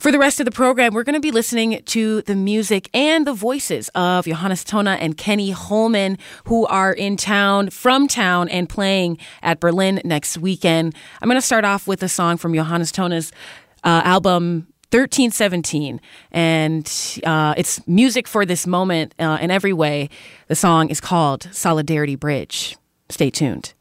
For the rest of the program, we're going to be listening to the music and the voices of Johannes Tona and Kenny Holman, who are in town, from town, and playing at Berlin next weekend. I'm going to start off with a song from Johannes Tona's album 1317, and it's music for this moment in every way. The song is called Solidarity Bridge. Stay tuned.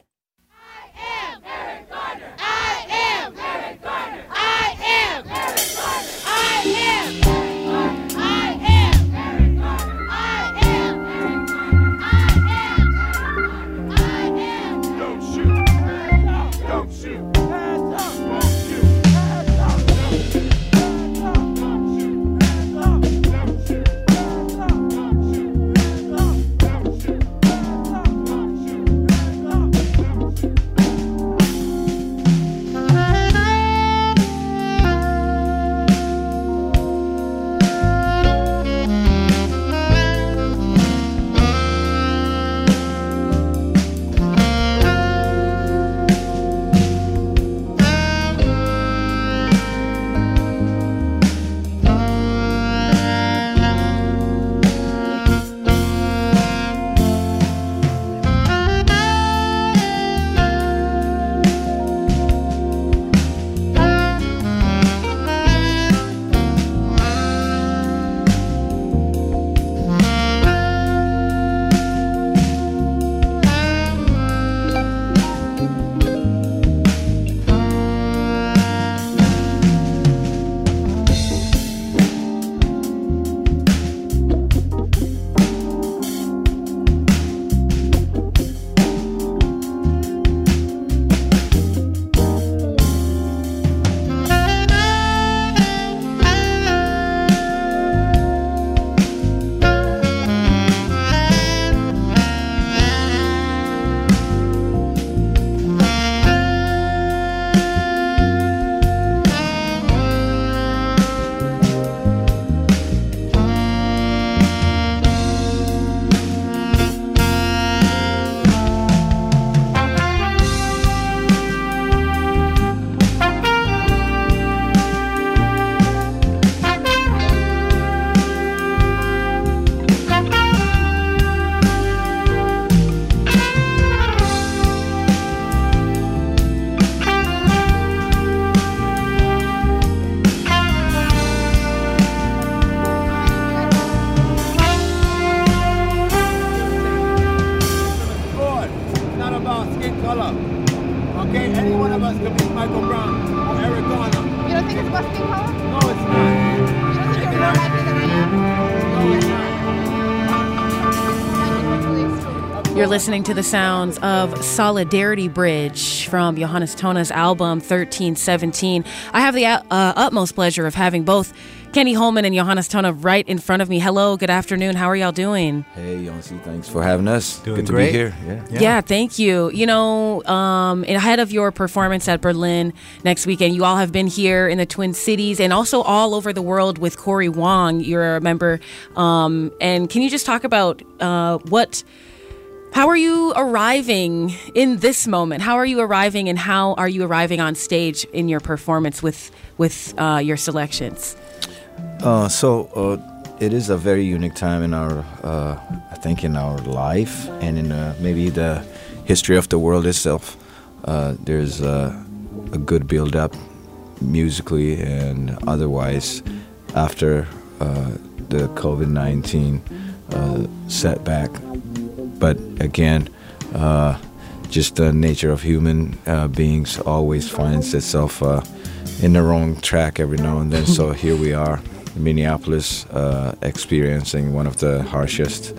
You're listening to the sounds of Solidarity Bridge from Johannes Tona's album 1317. I have the utmost pleasure of having both Kenny Holman and Johannes Tona right in front of me. Hello, good afternoon. How are y'all doing? Hey, Yonsi, thanks for having us. Doing good to great. be here. Yeah, thank you. You know, ahead of your performance at Berlin next weekend, you all have been here in the Twin Cities and also all over the world with Corey Wong. You're a member. And can you just talk about how are you arriving in this moment? How are you arriving, and how are you arriving on stage in your performance with your selections? It is a very unique time in our, I think, in our life and in maybe the history of the world itself. There's a good build-up musically and otherwise after the COVID-19 setback. But again, just the nature of human beings always finds itself in the wrong track every now and then. So here we are in Minneapolis, experiencing one of the harshest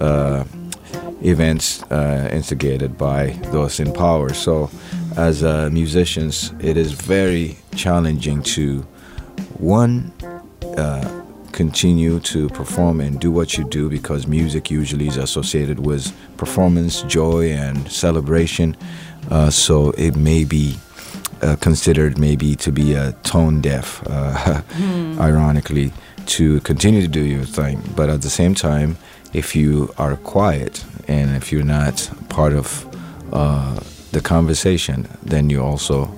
events instigated by those in power. So as musicians, it is very challenging to, one, continue to perform and do what you do, because music usually is associated with performance, joy, and celebration. So it may be considered maybe to be tone deaf, ironically, to continue to do your thing. But at the same time, if you are quiet and if you're not part of the conversation, then you also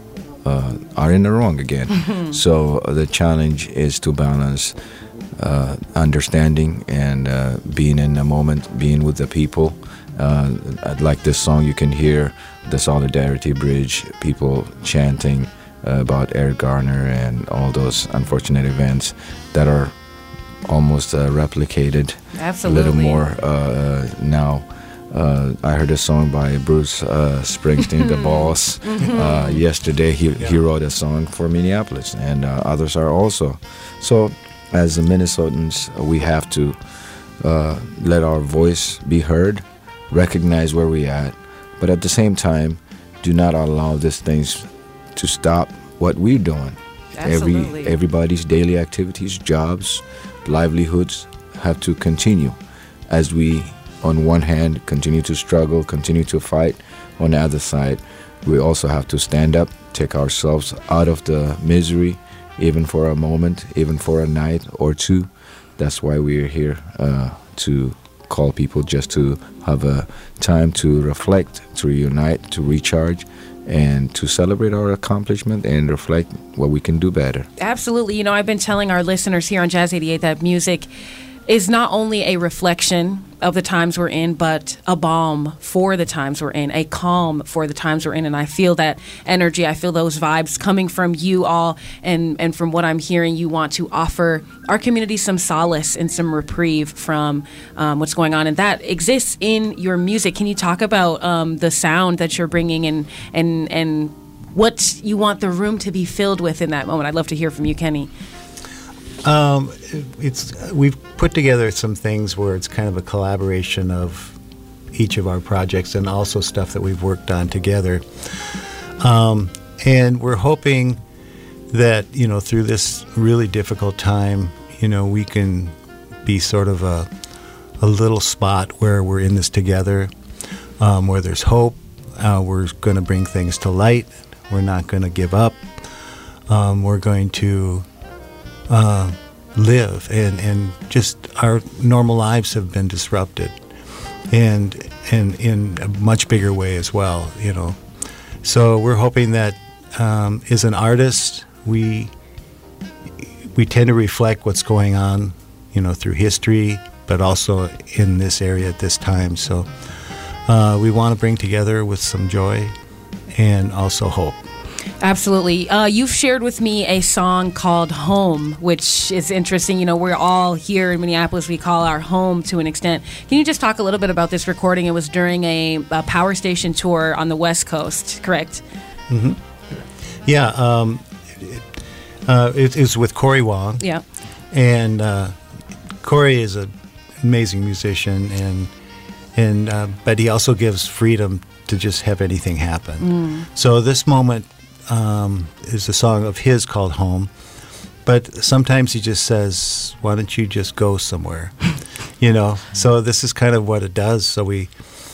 are in the wrong again. So the challenge is to balance understanding and being in the moment, being with the people. Like this song, you can hear the Solidarity Bridge, people chanting about Eric Garner and all those unfortunate events that are almost replicated. Absolutely. A little more now. I heard a song by Bruce Springsteen, The Boss. Yesterday, he wrote a song for Minneapolis, and others are also. So, as Minnesotans, we have to let our voice be heard, recognize where we're at, but at the same time, do not allow these things to stop what we're doing. Absolutely. Everybody's daily activities, jobs, livelihoods have to continue as we, on one hand, continue to struggle, continue to fight. On the other side, we also have to stand up, take ourselves out of the misery, even for a moment, even for a night or two. That's why we're here to call people just to have a time to reflect, to reunite, to recharge, and to celebrate our accomplishment and reflect what we can do better. Absolutely. You know, I've been telling our listeners here on Jazz 88 that music is not only a reflection of the times we're in, but a balm for the times we're in, a calm for the times we're in. And I feel that energy, I feel those vibes coming from you all. And from what I'm hearing, you want to offer our community some solace and some reprieve from what's going on. And that exists in your music. Can you talk about the sound that you're bringing and what you want the room to be filled with in that moment? I'd love to hear from you, Kenny. We've put together some things where it's kind of a collaboration of each of our projects and also stuff that we've worked on together. And we're hoping that, you know, through this really difficult time, you know, we can be sort of a little spot where we're in this together, where there's hope. We're going to bring things to light. We're not going to give up. We're going to live, and just our normal lives have been disrupted, and in a much bigger way as well, you know. So we're hoping that as an artist, we tend to reflect what's going on, you know, through history, but also in this area at this time. So we want to bring together with some joy and also hope. Absolutely. You've shared with me a song called Home, which is interesting. You know, we're all here in Minneapolis. We call our home to an extent. Can you just talk a little bit about this recording? It was during a power station tour on the West Coast, correct? Mm-hmm. Yeah. It was with Corey Wong. Yeah. And Corey is an amazing musician, but he also gives freedom to just have anything happen. So this moment is a song of his called Home, but sometimes he just says, why don't you just go somewhere? You know, so this is kind of what it does. So we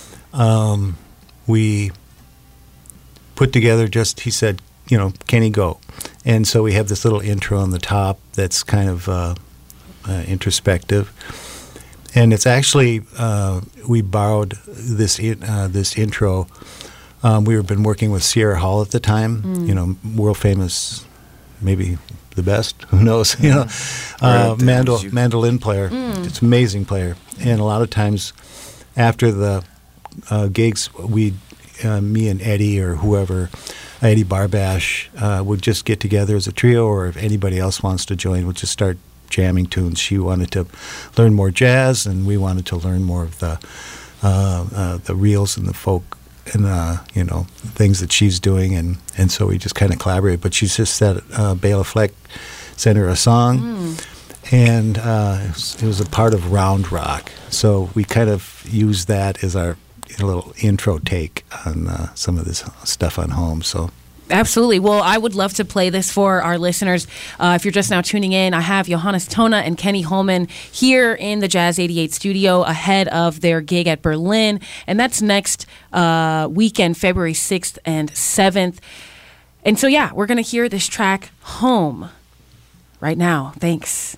put together he said, you know, can he go? And so we have this little intro on the top that's kind of introspective. And it's actually, we borrowed this intro. We had been working with Sierra Hall at the time, you know, world famous, maybe the best, who knows, you know, mandolin player. It's an amazing player. And a lot of times after the gigs, me and Eddie or whoever, Eddie Barbash, would just get together as a trio, or if anybody else wants to join, we'll just start jamming tunes. She wanted to learn more jazz, and we wanted to learn more of the reels and the folk and you know, things that she's doing, and so we just kind of collaborated. But she's just said Bela Fleck sent her a song, and it was a part of Round Rock. So we kind of used that as our little intro take on some of this stuff on Home. So. Absolutely. Well, I would love to play this for our listeners. If you're just now tuning in, I have Johannes Tona and Kenny Holman here in the Jazz 88 studio ahead of their gig at Berlin. And that's next weekend, February 6th and 7th. And so, yeah, we're going to hear this track, Home, right now. Thanks.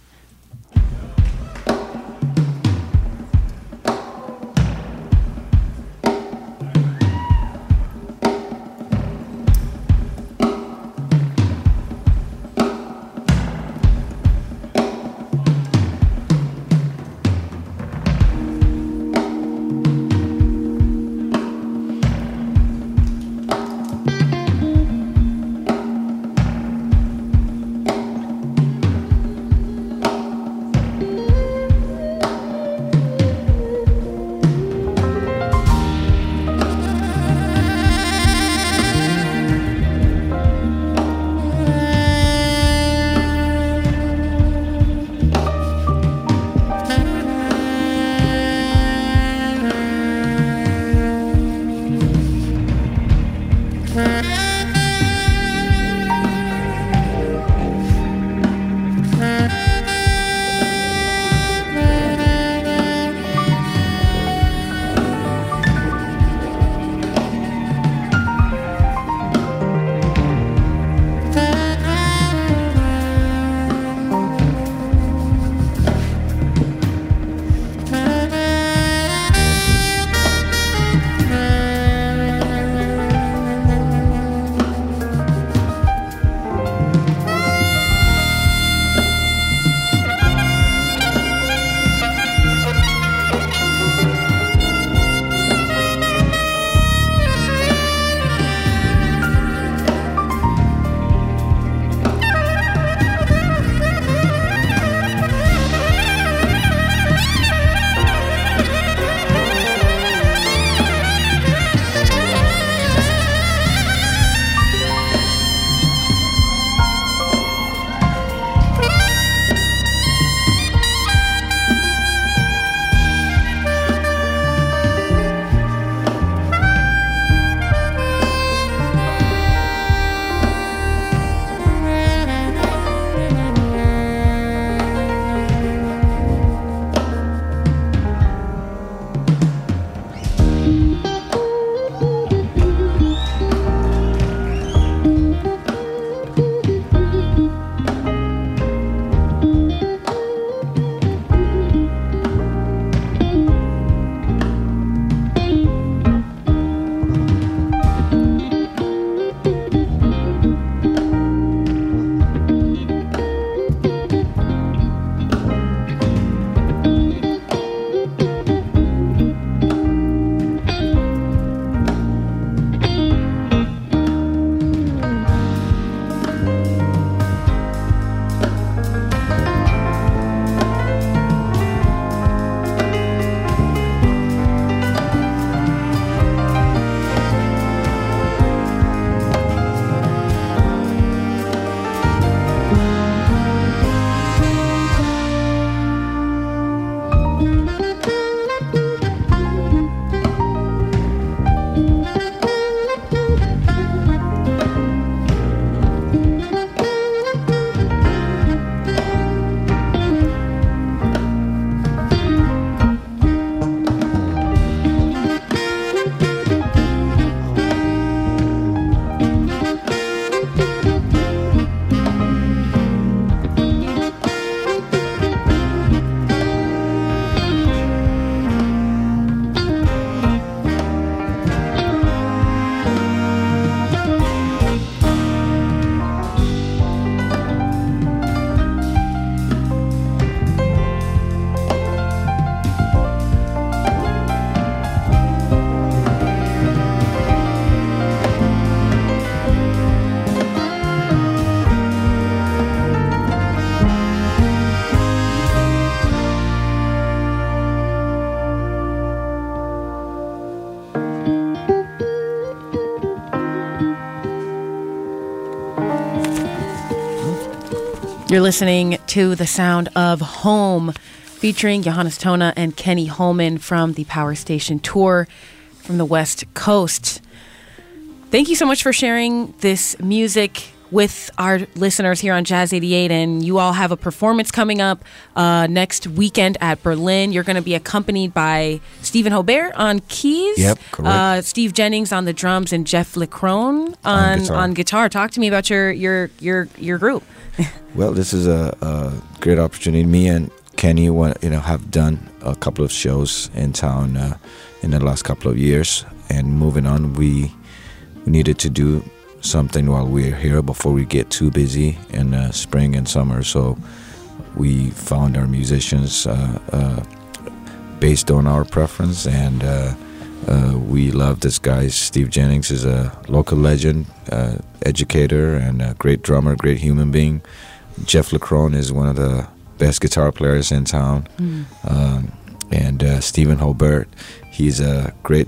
You're listening to The Sound of Home, featuring Johannes Tona and Kenny Holman from the Power Station Tour from the West Coast. Thank you so much for sharing this music with our listeners here on Jazz 88. And you all have a performance coming up next weekend at Berlin. You're going to be accompanied by Stephen Hobert on keys. Yep, correct. Steve Jennings on the drums and Jeff Leckrone on guitar. Talk to me about your group. Well, this is a great opportunity. Me and Kenny, have done a couple of shows in town in the last couple of years, and moving on, we needed to do something while we're here before we get too busy in spring and summer. So we found our musicians based on our preference, and we love this guy. Steve Jennings is a local legend, educator, and a great drummer, great human being. Jeff Leckrone is one of the best guitar players in town. And Stephen Hobert, he's a great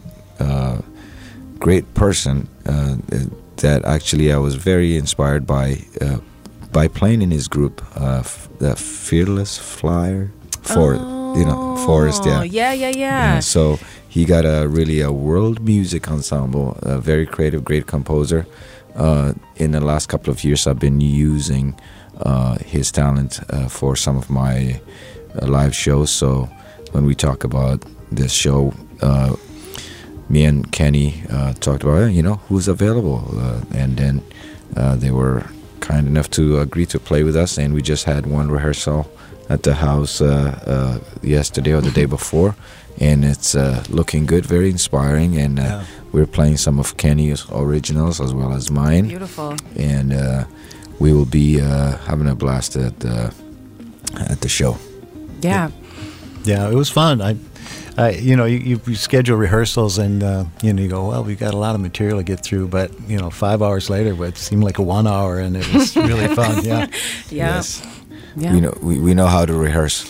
person that actually I was very inspired by playing in his group, the Fearless Flyer, Forest, yeah. Yeah. So he got a world music ensemble, a very creative, great composer. In the last couple of years, I've been using his talent for some of my live shows. So when we talk about this show, me and Kenny talked about, who's available. And then they were kind enough to agree to play with us. And we just had one rehearsal at the house yesterday or the day before. And it's looking good, very inspiring. And we're playing some of Kenny's originals as well as mine. Beautiful. And we will be having a blast at the show. Yeah. Yeah, it was fun. You schedule rehearsals and you go, well, we've got a lot of material to get through, but 5 hours later, it seemed like a 1 hour, and it was really fun. Yeah. Yeah. Yes. Yeah. We know how to rehearse.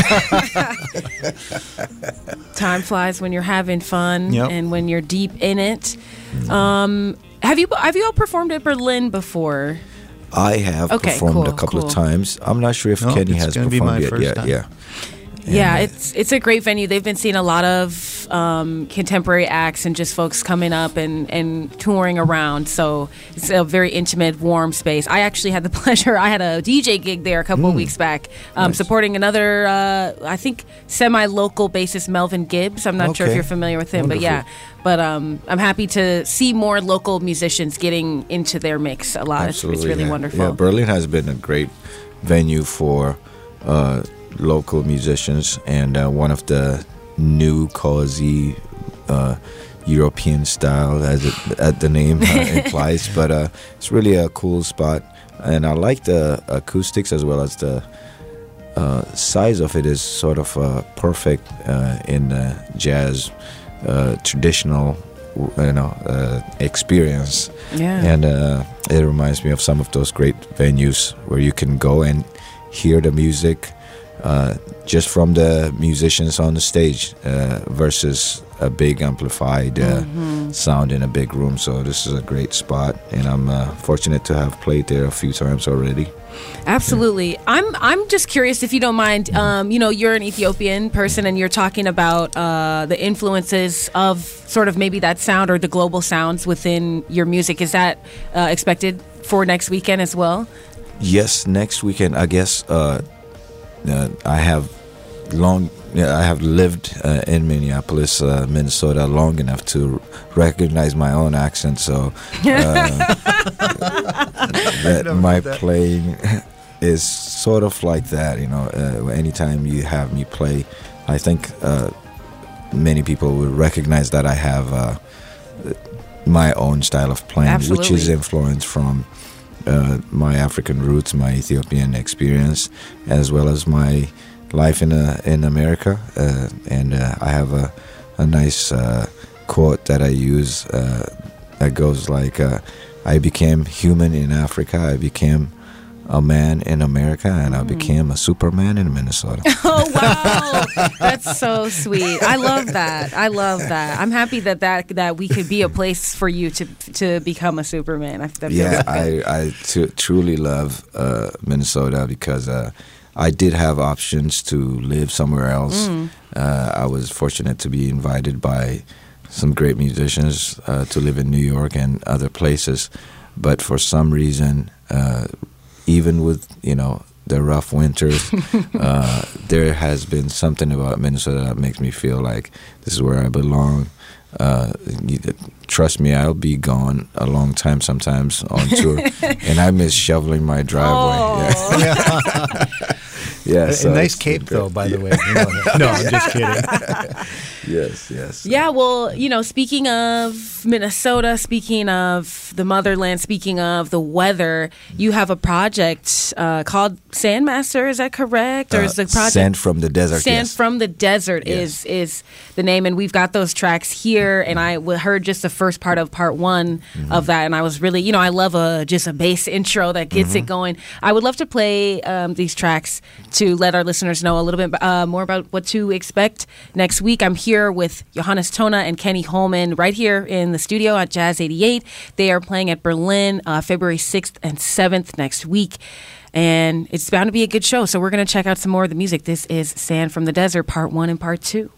Time flies when you're having fun. Yep. And when you're deep in it. Have you all performed at Berlin before? I have performed a couple of times. I'm not sure if Kenny has performed be my yet. first time. Yeah. Yeah, it's a great venue. They've been seeing a lot of contemporary acts and just folks coming up and touring around. So it's a very intimate, warm space. I actually had the pleasure. I had a DJ gig there a couple of weeks back, Nice. supporting another, I think, semi-local bassist, Melvin Gibbs. I'm not sure if Okay. you're familiar with him, Wonderful. but yeah. But I'm happy to see more local musicians getting into their mix a lot. Absolutely. It's really yeah. wonderful. Yeah, Berlin has been a great venue for local musicians, and one of the new cozy European style, as the name implies. But it's really a cool spot, and I like the acoustics as well as the size of it is sort of perfect in the jazz traditional experience. Yeah. And it reminds me of some of those great venues where you can go and hear the music just from the musicians on the stage versus a big amplified sound in a big room. So this is a great spot, and I'm fortunate to have played there a few times already. Absolutely. I'm just curious, if you don't mind. You're an Ethiopian person, and you're talking about the influences of sort of maybe that sound or the global sounds within your music. Is that expected for next weekend as well? Yes, next weekend, I guess. I have lived in Minneapolis, Minnesota, long enough to recognize my own accent. So that my playing is sort of like that. Anytime you have me play, I think many people would recognize that I have my own style of playing, Absolutely. which is influenced from my African roots, my Ethiopian experience, as well as my life in America. And I have a nice quote that I use that goes like, I became human in Africa, I became a man in America, and I became a Superman in Minnesota. Oh, wow. That's so sweet. I love that. I'm happy that we could be a place for you to become a Superman. I truly love Minnesota because I did have options to live somewhere else. I was fortunate to be invited by some great musicians to live in New York and other places. But for some reason, even with, the rough winters, there has been something about Minnesota that makes me feel like this is where I belong. Trust me, I'll be gone a long time sometimes on tour, and I miss shoveling my driveway. Oh. Yeah. Yeah, a nice cape, though, by the way. No, I'm just kidding. Yes. Yeah, well, speaking of Minnesota, speaking of the motherland, speaking of the weather, you have a project called Sandmaster. Is that correct? Or is the project Sand from the Desert? Sand yes. from the Desert is the name, and we've got those tracks here. And I heard just the first part of part one of that, and I was really, I love just a bass intro that gets it going. I would love to play these tracks to let our listeners know a little bit more about what to expect next week. I'm here with Johannes Tona and Kenny Holman right here in the studio at Jazz 88. They are playing at Berlin February 6th and 7th next week. And it's bound to be a good show. So we're going to check out some more of the music. This is Sand from the Desert, part 1 and part 2.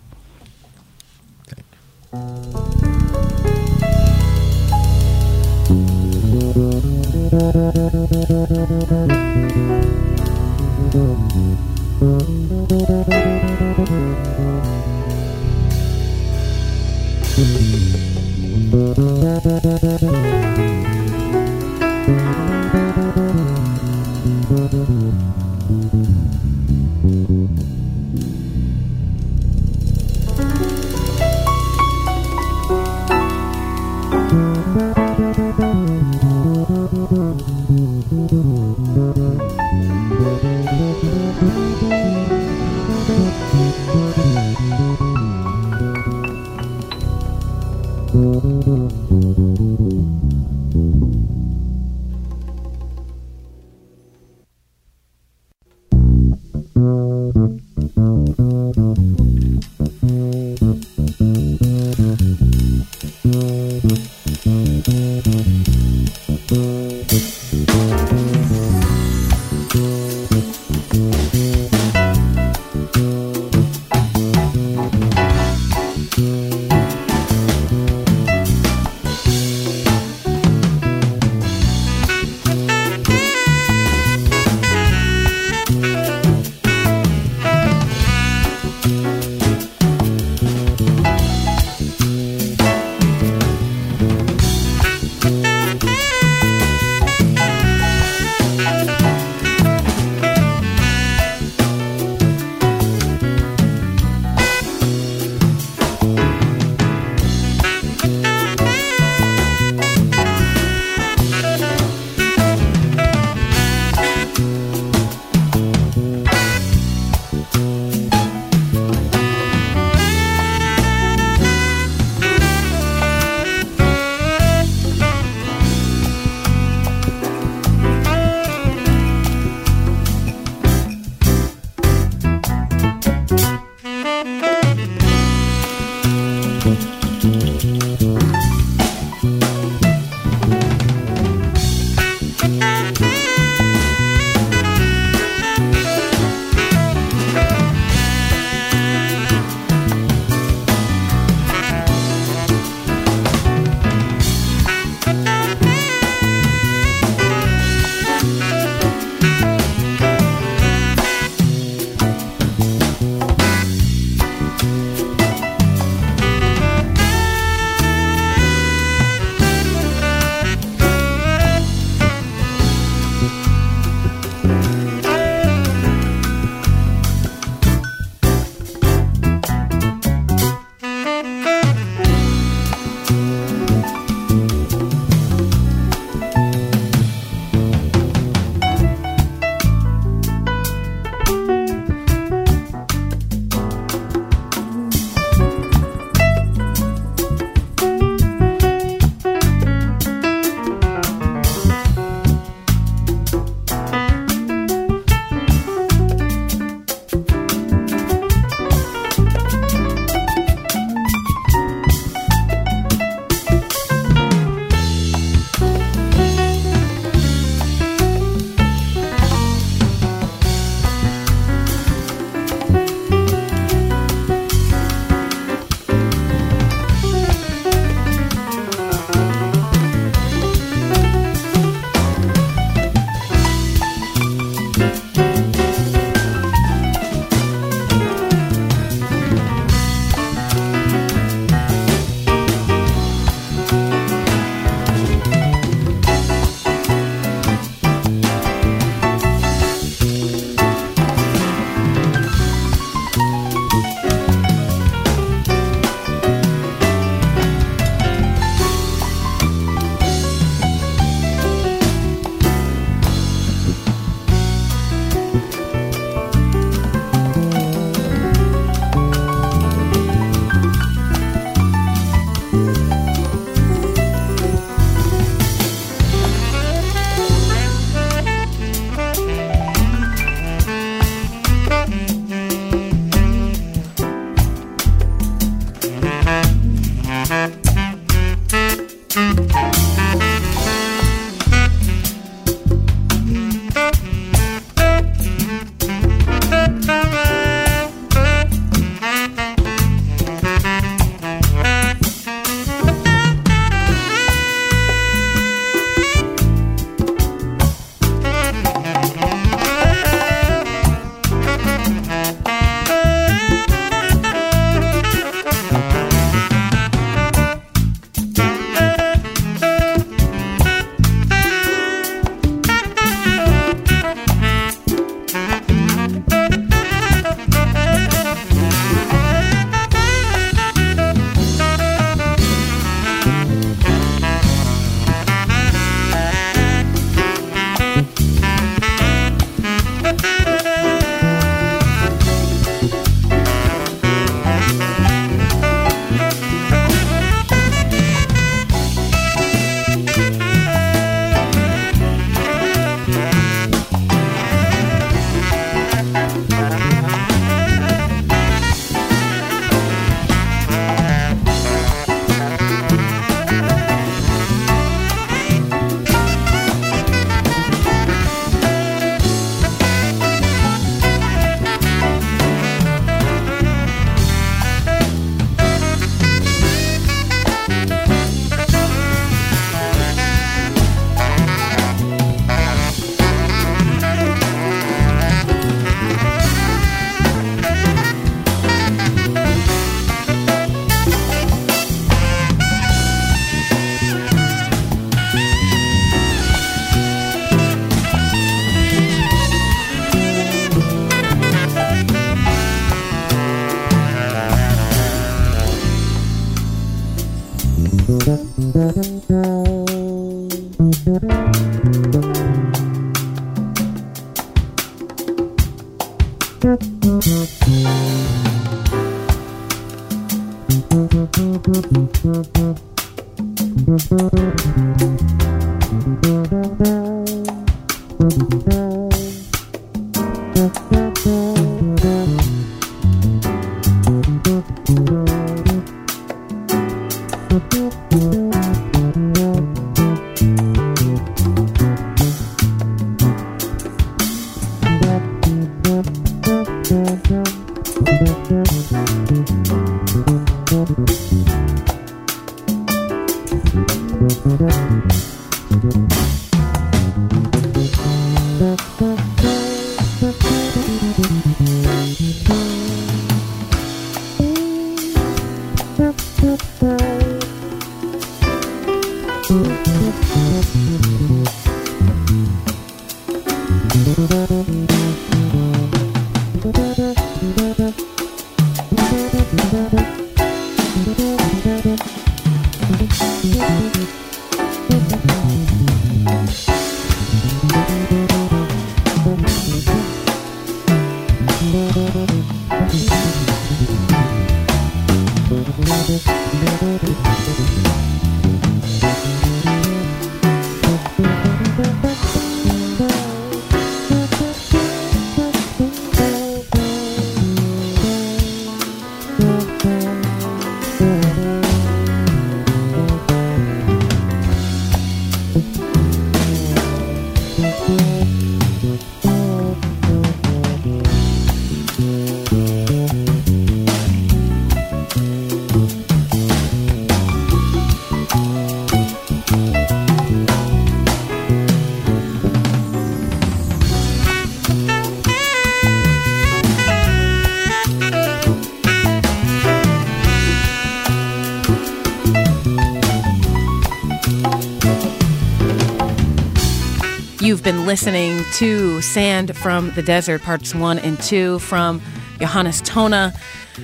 You've been listening to Sand from the Desert, Parts 1 and 2 from Johannes Tona.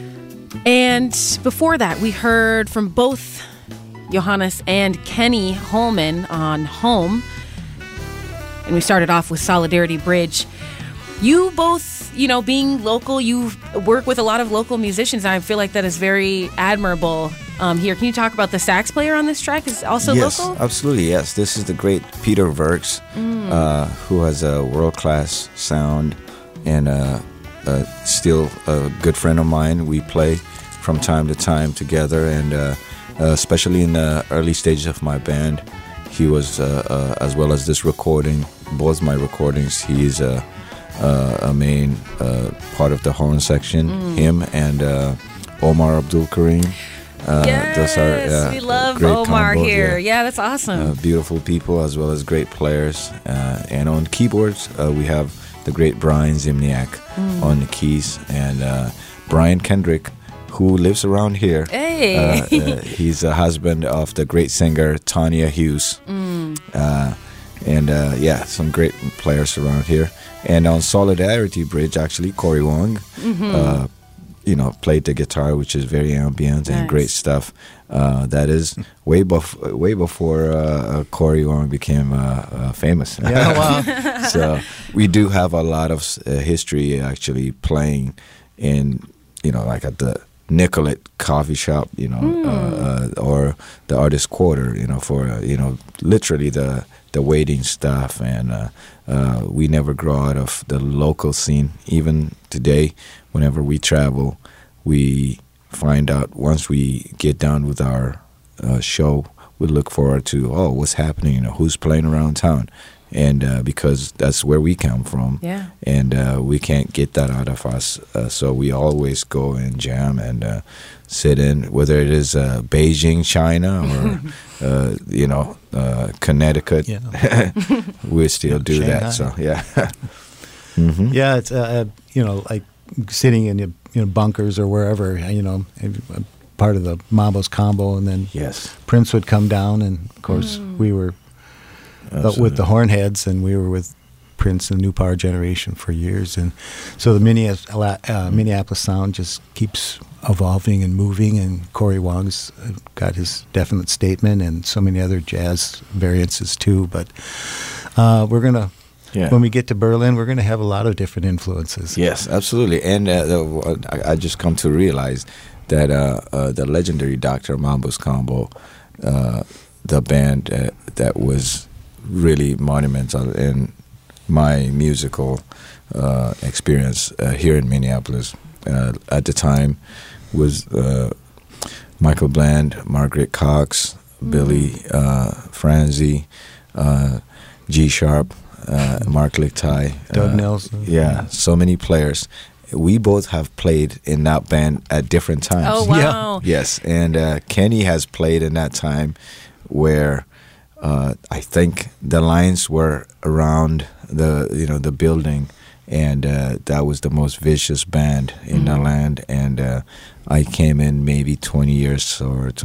And before that, we heard from both Johannes and Kenny Holman on Home. And we started off with Solidarity Bridge. You both, being local, you work with a lot of local musicians. And I feel like that is very admirable here. Can you talk about the sax player on this track? Is also local? Yes, absolutely, yes. This is the great Peter Verks, who has a world-class sound and still a good friend of mine. We play from time to time together, and especially in the early stages of my band, he was, as well as this recording, both my recordings, he's a main part of the horn section. Him and Omar Abdul Karim. Yes, we love Omar combos, here. Yeah, that's awesome. Beautiful people as well as great players. And on keyboards, we have the great Brian Zimniak on the keys, and Brian Kendrick, who lives around here. Hey! He's a husband of the great singer Tanya Hughes. Some great players around here. And on Solidarity Bridge, actually, Corey Wong, played the guitar, which is very ambient and great stuff. That is way before Corey Wong became famous. Yeah, wow. So we do have a lot of history actually playing in, like at the Nicollet coffee shop, or the Artist Quarter, for, literally the waiting stuff. And we never grow out of the local scene. Even today, whenever we travel, we find out once we get done with our show, we look forward to, what's happening, who's playing around town. And because that's where we come from. Yeah. And we can't get that out of us. So we always go and jam and sit in, whether it is Beijing, China, or, Connecticut. Yeah. We still do Shanghai. that. So, yeah. Yeah, it's, like sitting in bunkers or wherever, part of the Mambo's combo, and then Yes. Prince would come down, and of course we were with the Hornheads, and we were with Prince and the New Power generation for years, and so the Minneapolis sound just keeps evolving and moving. And Corey Wong's got his definite statement, and so many other jazz variances too. But we're gonna. Yeah. When we get to Berlin, we're going to have a lot of different influences. Yes, absolutely. And I just come to realize that the legendary Dr. Mambus Combo, the band that was really monumental in my musical experience here in Minneapolis at the time, was Michael Bland, Margaret Cox, Billy Franzi, G Sharp, Mark Lichtai, Doug Nelson. Yeah, so many players. We both have played in that band at different times. Oh, wow. Yeah. Yes, and Kenny has played in that time where I think the lines were around the building, and that was the most vicious band in the land. And I came in maybe 20 years or